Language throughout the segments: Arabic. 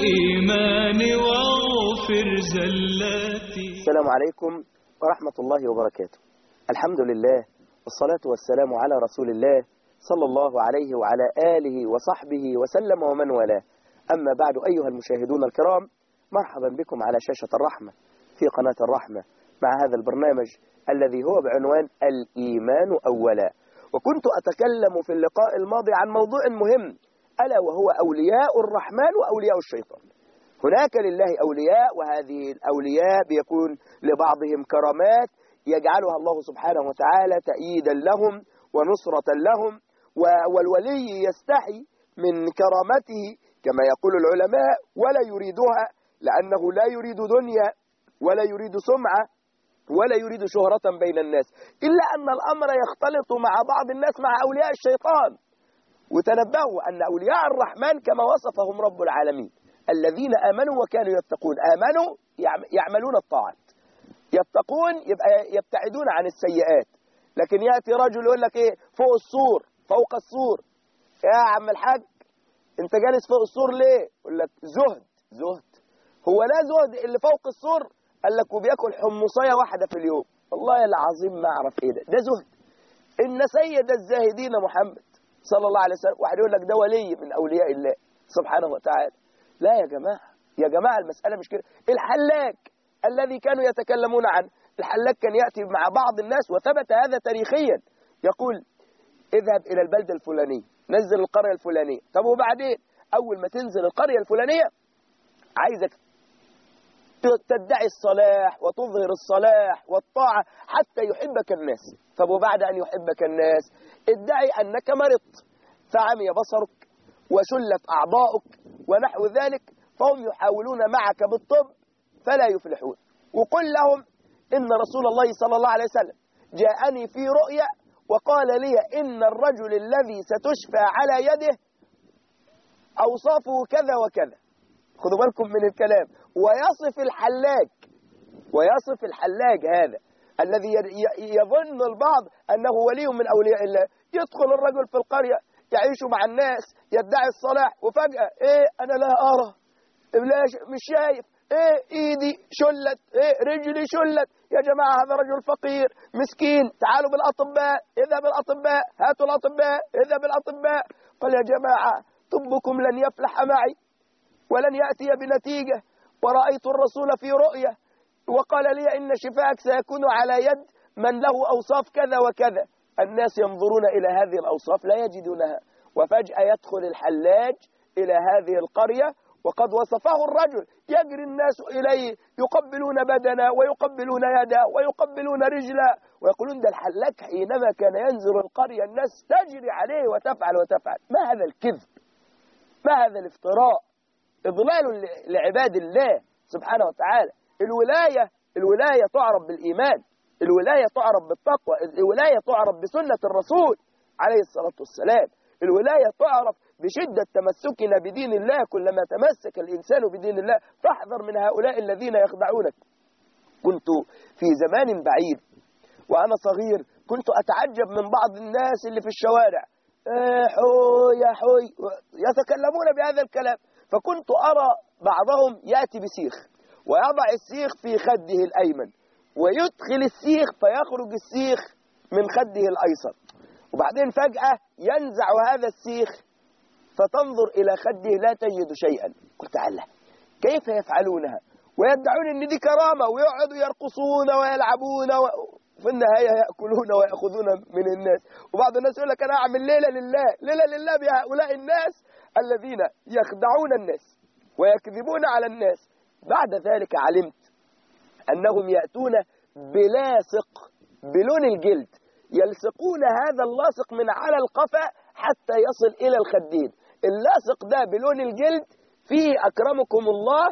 الإيمان واغفر زلاتي. السلام عليكم ورحمة الله وبركاته. الحمد لله والصلاة والسلام على رسول الله صلى الله عليه وعلى آله وصحبه وسلم ومن والاه. أما بعد، أيها المشاهدون الكرام، مرحبا بكم على شاشة الرحمة في قناة الرحمة مع هذا البرنامج الذي هو بعنوان الإيمان أولا. وكنت أتكلم في اللقاء الماضي عن موضوع مهم، ألا وهو أولياء الرحمن وأولياء الشيطان. هناك لله أولياء، وهذه الأولياء بيكون لبعضهم كرامات يجعلها الله سبحانه وتعالى تأييدا لهم ونصرة لهم، والولي يستحي من كرامته كما يقول العلماء ولا يريدها، لأنه لا يريد دنيا ولا يريد سمعة ولا يريد شهرة بين الناس، إلا أن الأمر يختلط مع بعض الناس مع أولياء الشيطان. وتنبهوا أن أولياء الرحمن كما وصفهم رب العالمين الذين آمنوا وكانوا يتقون. آمنوا يعملون الطاعات، يتقون يبقى يبتعدون عن السيئات. لكن يأتي رجل يقول لك إيه فوق السور، فوق السور، يا عم الحاج أنت جالس فوق السور ليه؟ يقول لك زهد. هو لا زهد اللي فوق السور؟ قال لك وبياكل حمصية واحدة في اليوم. والله العظيم ما أعرف إيه ده زهد. إن سيد الزاهدين محمد صلى الله عليه وسلم، واحد يقول لك ده ولي من أولياء الله سبحانه وتعالى. لا يا جماعة المسألة مش كده. الحلاق الذي كانوا يتكلمون عنه، الحلاق كان يأتي مع بعض الناس وثبت هذا تاريخيا، يقول اذهب إلى البلدة الفلانية، نزل القرية الفلانية. طب وبعدين أول ما تنزل القرية الفلانية عايزك تدعي الصلاح وتظهر الصلاح والطاعة حتى يحبك الناس. طب وبعد أن يحبك الناس ادعي أنك مرضت فعمي بصرك وشلت أعضاؤك ونحو ذلك، فهم يحاولون معك بالطب فلا يفلحون. وقل لهم إن رسول الله صلى الله عليه وسلم جاءني في رؤيا وقال لي إن الرجل الذي ستشفى على يده أوصافه كذا وكذا. خذوا بالكم من الكلام. ويصف الحلاج هذا الذي يظن البعض أنه ولي من أولياء الله. يدخل الرجل في القرية يعيش مع الناس يدعي الصلاح، وفجأة أنا لا أرى، مش شايف، إيدي شلت، رجلي شلت. يا جماعة هذا رجل فقير مسكين، تعالوا بالأطباء، اذهب بالأطباء، هاتوا الأطباء، اذهب بالأطباء. قال يا جماعة طبكم لن يفلح معي ولن يأتي بنتيجة، ورأيت الرسول في رؤية وقال لي إن شفاءك سيكون على يد من له أوصاف كذا وكذا. الناس ينظرون إلى هذه الأوصاف لا يجدونها، وفجأة يدخل الحلاج إلى هذه القرية وقد وصفه الرجل، يجري الناس إليه يقبلون بدنا ويقبلون يدا ويقبلون رجلا ويقولون ده الحلاج حينما كان ينزل القرية الناس تجري عليه وتفعل. ما هذا الكذب؟ ما هذا الافتراء؟ إضلال لعباد الله سبحانه وتعالى. الولاية تعرف بالإيمان، الولاية تعرف بالتقوى، الولاية تعرف بسنة الرسول عليه الصلاة والسلام، الولاية تعرف بشدة تمسكنا بدين الله. كلما تمسك الإنسان بدين الله فاحذر من هؤلاء الذين يخدعونك. كنت في زمان بعيد وأنا صغير كنت أتعجب من بعض الناس اللي في الشوارع، حوي يا حوي، يتكلمون بهذا الكلام. فكنت أرى بعضهم يأتي بسيخ ويضع السيخ في خده الأيمن ويدخل السيخ فيخرج السيخ من خده الأيسر، وبعدين فجأة ينزع هذا السيخ فتنظر إلى خده لا تجد شيئا. قلت الله كيف يفعلونها ويدعون أن دي كرامة، ويقعدوا يرقصون ويلعبون وفي النهاية يأكلون ويأخذون من الناس. وبعض الناس يقول لك أنا أعمل ليلة لله بهؤلاء الناس الذين يخدعون الناس ويكذبون على الناس. بعد ذلك علمت أنهم يأتون بلاصق بلون الجلد، يلصقون هذا اللاصق من على القفا حتى يصل إلى الخدين. اللاصق ده بلون الجلد فيه أكرمكم الله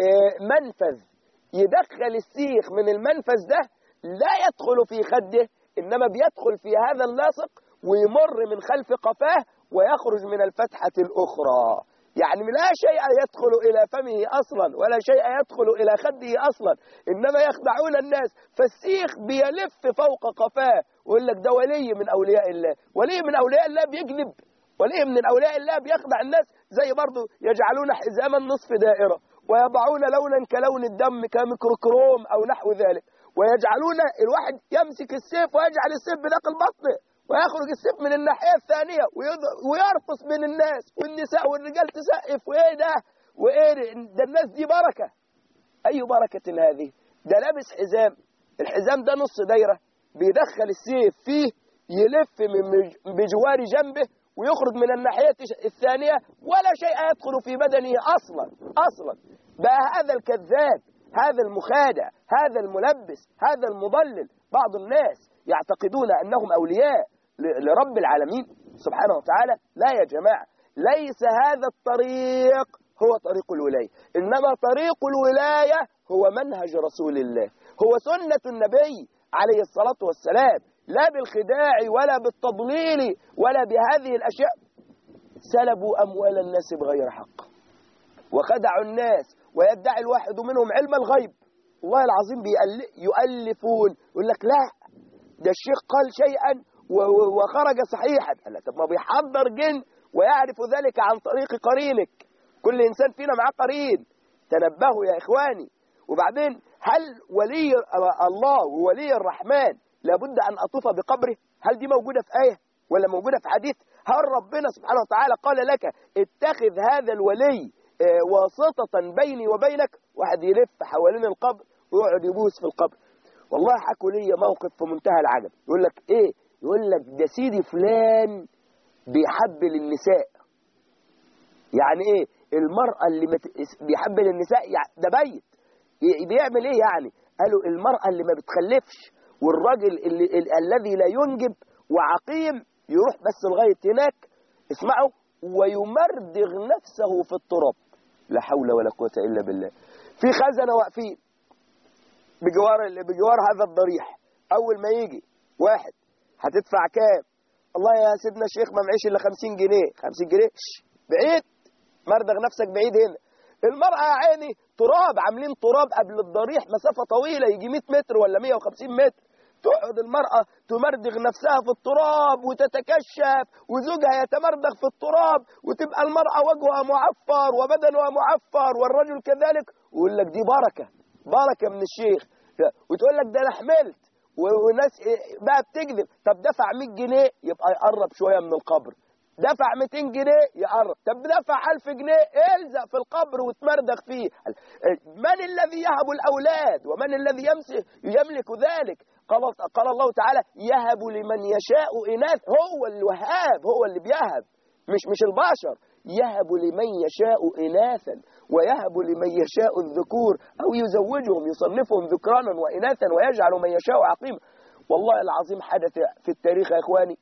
منفذ، يدخل السيخ من المنفذ ده لا يدخل في خده، إنما بيدخل في هذا اللاصق ويمر من خلف قفاه ويخرج من الفتحة الأخرى. يعني لا شيء يدخل إلى فمه أصلا ولا شيء يدخل إلى خده أصلا، إنما يخدعون الناس. فالسيخ بيلف فوق قفاه ويقول لك ده ولي من أولياء الله. ولي من أولياء الله بيكذب ولي من أولياء الله بيخدع الناس، زي برضو يجعلون حزاما نصف دائرة ويضعون لونا كلون الدم كميكروكروم أو نحو ذلك، ويجعلون الواحد يمسك السيف ويجعل السيف بداخل بطنه ويخرج السيف من الناحية الثانية ويرقص بين الناس والنساء والرجال تسقف. وإيه ده؟ وإيه ده؟ الناس دي بركة. أي بركة هذه؟ ده لابس حزام، الحزام ده نص دايرة بيدخل السيف فيه يلف بجوار جنبه ويخرج من الناحية الثانية ولا شيء يدخل في بدنه أصلا. بقى هذا الكذاب، هذا المخادع، هذا الملبس، هذا المضلل، بعض الناس يعتقدون أنهم أولياء لرب العالمين سبحانه وتعالى. لا يا جماعة، ليس هذا الطريق هو طريق الولاية، إنما طريق الولاية هو منهج رسول الله، هو سنة النبي عليه الصلاة والسلام، لا بالخداع ولا بالتضليل ولا بهذه الأشياء. سلبوا أموال الناس بغير حق وخدعوا الناس، ويدعي الواحد منهم علم الغيب. والله العظيم يؤلفون، يقول لك لا ده الشيخ قال شيئا وخرج صحيحا. لا، طب ما بيحضر جن ويعرف ذلك عن طريق قرينك. كل إنسان فينا معاه قرين، تنبهوا يا إخواني. وبعدين هل ولي الله وولي الرحمن لابد أن أطوف بقبره؟ هل دي موجودة في آية ولا موجودة في حديث؟ هل ربنا سبحانه وتعالى قال لك اتخذ هذا الولي واسطة بيني وبينك؟ واحد يلف حوالين القبر ويقعد يبوس في القبر. والله حكوا لي موقف في منتهى العجب. يقول لك ايه؟ يقول لك ده سيدي فلان بيحبل النساء. يعني ايه المرأة اللي بيحبل النساء؟ يعني ده بيت بيعمل ايه يعني؟ قالوا المرأة اللي ما بتخلفش والراجل الذي لا ينجب وعقيم يروح بس لغاية هناك، اسمعوا، ويمردغ نفسه في التراب. لا حول ولا قوة إلا بالله. في خزنة واقفين بجوار هذا الضريح، أول ما يجي واحد هتدفع كام؟ الله يا سيدنا الشيخ ما معيش إلا 50 جنيه. 50 جنيه بعيد، مردغ نفسك بعيد. هنا المرأة يا عيني تراب، عاملين تراب قبل الضريح مسافة طويلة يجي 100 متر ولا 150 متر. تقعد المرأة تمردغ نفسها في التراب وتتكشف وزوجها يتمردغ في التراب، وتبقى المرأة وجهها معفر وبدنها معفر والرجل كذلك، ويقول لك دي بركة من الشيخ. وتقول لك ده أنا حملت، والناس بقى بتكذب. طب دفع 100 جنيه يبقى يقرب شوية من القبر، دفع 200 جنيه يقرب، طب دفع 1000 جنيه الزق في القبر وتمردغ فيه. من الذي يهب الأولاد ومن الذي يملك ذلك؟ قال الله تعالى يهب لمن يشاء إناث. هو الوهاب، هو اللي بيهب، مش البشر. يهب لمن يشاء إناثا ويهب لمن يشاء الذكور أو يزوجهم يصنفهم ذكرانا وإناثا ويجعل من يشاء عقيما. والله العظيم حدث في التاريخ يا إخواني.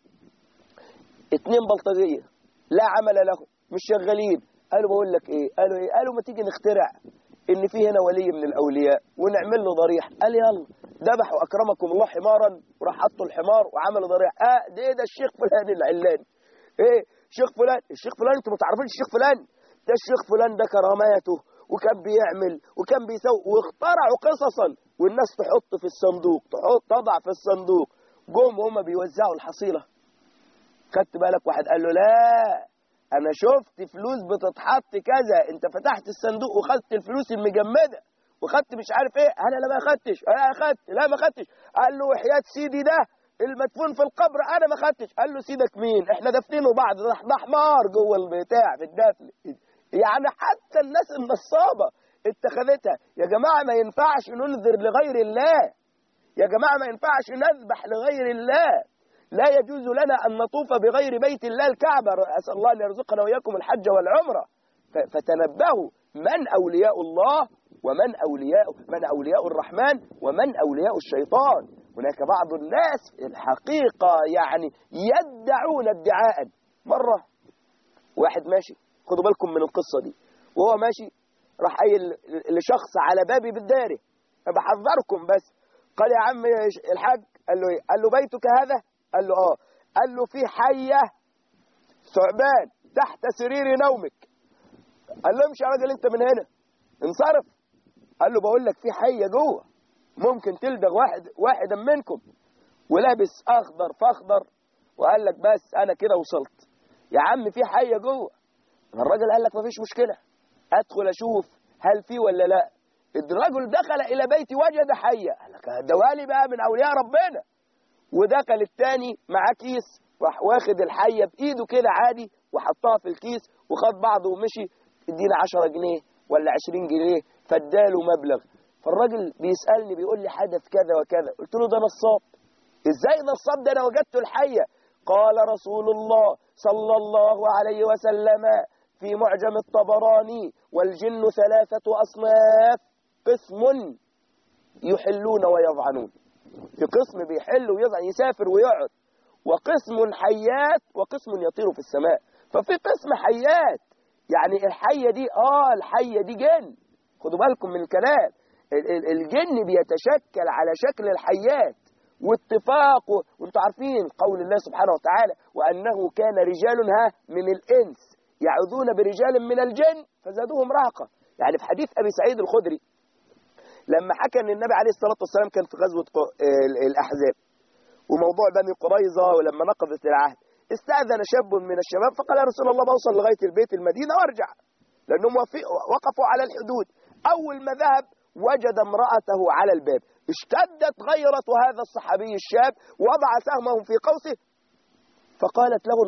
2 بلطجية لا عمل لهم، مش شغالين. قالوا بقول لك ايه؟ قالوا ما تيجي نخترع ان في هنا ولي من الاولياء ونعمل له ضريح. قال يلا، ذبحوا اكرمكم الله حمارا وراح حطوا الحمار وعملوا ضريح. ده الشيخ فلان العلاني. ايه الشيخ فلان انتوا ما تعرفوش الشيخ فلان؟ ده الشيخ فلان ده كراماته وكان بيعمل وكان بيسوي، واخترعوا قصصا والناس تحط في الصندوق، تضع في الصندوق. جم هم بيوزعوا الحصيلة، خدت بالك؟ واحد قال له لا انا شفت فلوس بتتحط كذا، انت فتحت الصندوق وخدت الفلوس المجمدة وخدت مش عارف ايه. انا لا ما خدتش، انا اخدت، لا ما خدتش. قال له وحياة سيدي ده المدفون في القبر انا ما خدتش. قال له سيدك مين؟ احنا دافنينه بعض، ده حمار جوه البتاع في الدفن. يعني حتى الناس النصابة اتخذتها. يا جماعة ما ينفعش ننذر لغير الله، يا جماعة ما ينفعش نذبح لغير الله. لا يجوز لنا أن نطوف بغير بيت الله الكعبة. أسأل الله أن يرزقنا وإياكم الحج والعمرة. فتنبهوا من أولياء الله ومن أولياء الرحمن ومن أولياء الشيطان. هناك بعض الناس الحقيقة يعني يدعون ادعاء. مرة واحد ماشي، خدوا بالكم من القصة دي، وهو ماشي راح قايل لشخص على بابي بالداري، بحذركم بس. قال يا عم الحاج، قال له ايه؟ قال له بيتك هذا؟ قال له اه. قال له في حية ثعبان تحت سرير نومك. قال له امشي يا راجل انت من هنا، انصرف. قال له بقول لك في حية جوه ممكن تلدغ واحدا منكم. ولابس اخضر فاخضر، وقال لك بس انا كده وصلت. يا عم في حية جوه. الراجل قال لك مفيش مشكلة، أدخل أشوف هل في ولا لا. الرجل دخل إلى بيتي وجد حية، قال لك ده والي بقى من أولياء ربنا. ودخل التاني معاه كيس، راح واخد الحية بإيده كده عادي وحطها في الكيس وخد بعضه ومشي. ادينا 10 جنيه ولا 20 جنيه، فاداله مبلغ. فالراجل بيسألني بيقول لي حدث كذا وكذا. قلت له ده نصاب. ازاي نصاب؟ ده انا وجدت الحية. قال رسول الله صلى الله عليه وسلم في معجم الطبراني: والجن 3 أصناف، قسم يحلون ويضعنون، في قسم بيحل ويضعن يسافر ويقعد، وقسم حيات، وقسم يطير في السماء. ففي قسم حيات، يعني الحية دي الحية دي جن. خدوا بالكم من الكلام، الجن بيتشكل على شكل الحيات. واتفاقه، وانتم عارفين قول الله سبحانه وتعالى: وأنه كان رجال من الإنس يعوذون برجال من الجن فزادوهم رهقا. يعني في حديث أبي سعيد الخدري لما حكى أن النبي عليه الصلاة والسلام كان في غزوة الأحزاب وموضوع بني قريظة، ولما نقضت العهد استأذن شاب من الشباب فقال: يا رسول الله بوصل لغاية البيت المدينة وارجع، لأنهم وقفوا على الحدود. أول ما ذهب وجد امرأته على الباب. اشتدت غيرة هذا الصحابي الشاب، وضع سهمه في قوسه، فقالت له: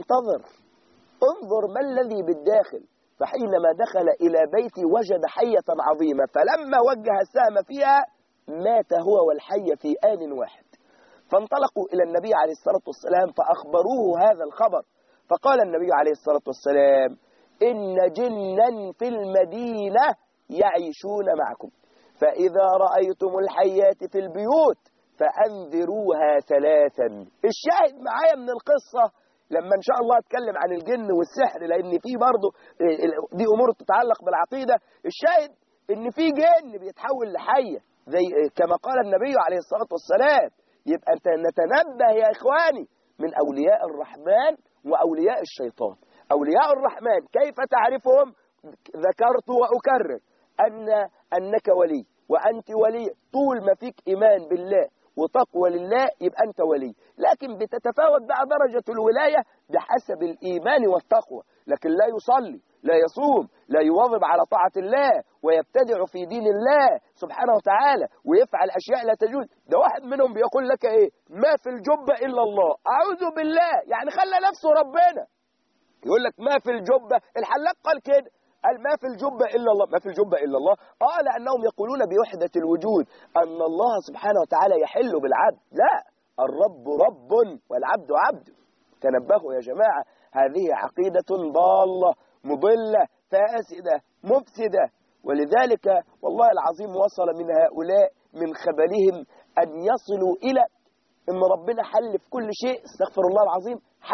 انظر ما الذي بالداخل. فحينما دخل إلى بيتي وجد حية عظيمة، فلما وجه السهم فيها مات هو والحية في آن واحد. فانطلقوا إلى النبي عليه الصلاة والسلام فأخبروه هذا الخبر. فقال النبي عليه الصلاة والسلام: إن جنا في المدينة يعيشون معكم، فإذا رأيتم الحيات في البيوت فأنذروها 3. الشاهد معايا من القصة لما إن شاء الله أتكلم عن الجن والسحر، لأن في برضه دي أمور تتعلق بالعقيدة. الشاهد إن في جن بيتحول لحية زي كما قال النبي عليه الصلاة والسلام. يبقى نتنبه يا إخواني من أولياء الرحمن وأولياء الشيطان. أولياء الرحمن كيف تعرفهم؟ ذكرت وأكرر أنك ولي وأنت ولي، طول ما فيك إيمان بالله وتقوى لله يبقى أنت ولي. لكن بتتفاوت بقى درجة الولاية بحسب الإيمان والتقوى. لكن لا يصلي، لا يصوم، لا يواظب على طاعة الله، ويبتدع في دين الله سبحانه وتعالى، ويفعل أشياء لا تجوز. ده واحد منهم بيقول لك إيه؟ ما في الجبة إلا الله. أعوذ بالله، يعني خلى نفسه ربنا. يقول لك ما في الجبة، الحلاق قال كده، قال ما في الجبة إلا الله. ما في الجبة إلا الله، لأنهم يقولون بوحدة الوجود، أن الله سبحانه وتعالى يحل بالعبد. لا، الرب رب والعبد عبد. تنبهوا يا جماعة، هذه عقيدة ضالة مضلة فاسدة مفسدة. ولذلك والله العظيم وصل من هؤلاء من خبلهم أن يصلوا إلى أن ربنا حل في كل شيء. استغفر الله العظيم،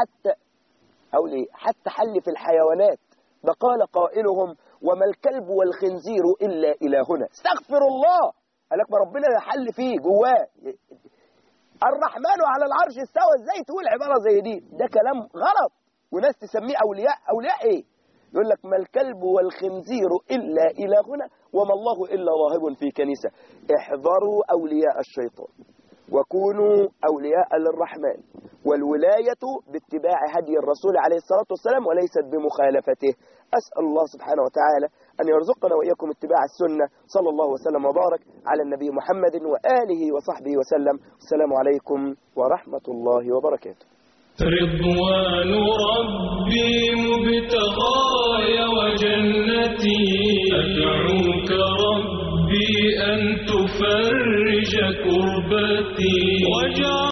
حتى حل في الحيوانات. ده قال قائلهم: وما الكلب والخنزير إلا إلهنا. استغفر الله، قال لك ما ربنا حل فيه جواه. الرحمن على العرش استوى، ازاي تقول عبارة زي دي؟ ده كلام غلط، وناس تسميه أولياء إيه؟ يقول لك ما الكلب والخنزير إلا إلهنا وما الله إلا راهب في كنيسة. احذروا أولياء الشيطان وكونوا أولياء للرحمن، والولاية باتباع هدي الرسول عليه الصلاة والسلام وليست بمخالفته. أسأل الله سبحانه وتعالى أن يرزقنا وإياكم اتباع السنة. صلى الله وسلم وبارك على النبي محمد وآله وصحبه وسلم. السلام عليكم ورحمة الله وبركاته. رضوان ربي مبتغاي وجنتي، أدعوك ربي أن تفرج كربتي.